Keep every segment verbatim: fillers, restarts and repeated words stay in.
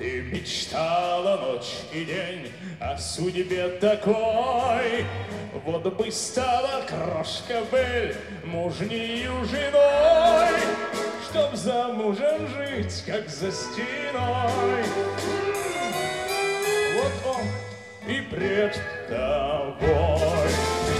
Ты мечтала ночь и день о судьбе такой. Вот бы стала крошка Бель мужнею женой, чтоб за мужем жить, как за стеной. Вот он и пред тобой.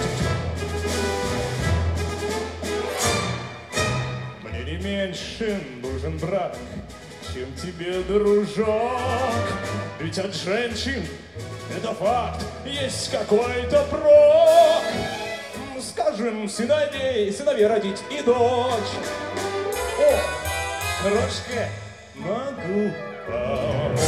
Мне не меньше нужен брак, чем тебе, дружок. Ведь от женщин, это факт, есть какой-то прок. Скажем, сыновей, сыновей родить и дочь. О, крошка, могу помочь.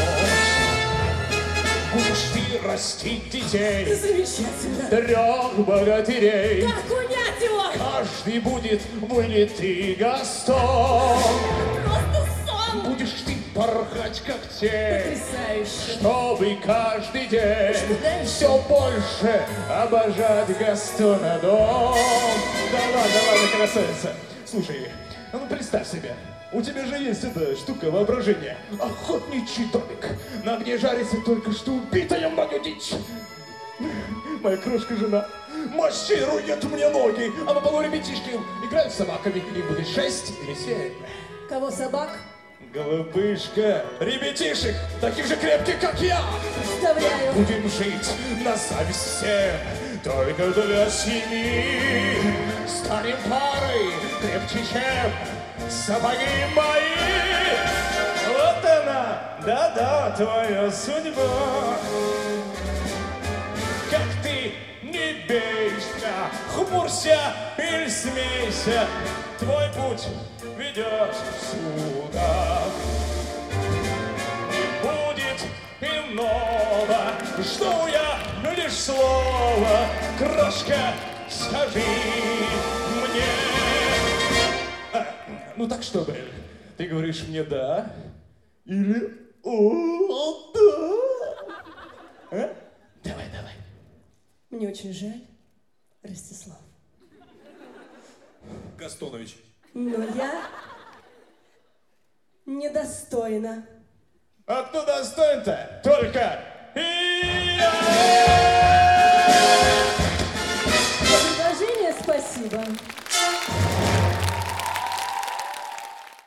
Будешь ты растить детей, Замечательно. трех богатырей. Как унять его? Каждый будет вылитый Гастон. Просто сон. Будешь ты порхать, как тень, Потрясающе. чтобы каждый день Что дальше? все больше обожать Гастона дом. Да ладно, ладно, красавица. Слушай, ну представь себе, у тебя же есть эта штука воображения. Охотничий домик, на где жарится только что убитая мною дичь. Моя крошка-жена массирует мне ноги, а на полу ребятишки играют с собаками. Их будет шесть или семь. Кого собак? Голубышка, ребятишек, таких же крепких, как я. Представляю. Будем жить на зависть всем, только для семьи. Станем парой крепче, чем сапоги мои. Вот она, да-да, твоя судьба. Как ты не бейся, хмурься или смейся, твой путь ведет сюда. Не будет иного, жду я лишь слова. Крошка, скажи мне. А, ну так что, Бель, ты говоришь мне да или о, да? А? Давай, давай. Мне очень жаль, Ростислав. Гастонович. Но я недостойна. А кто достоин-то? Только я! За предложение спасибо.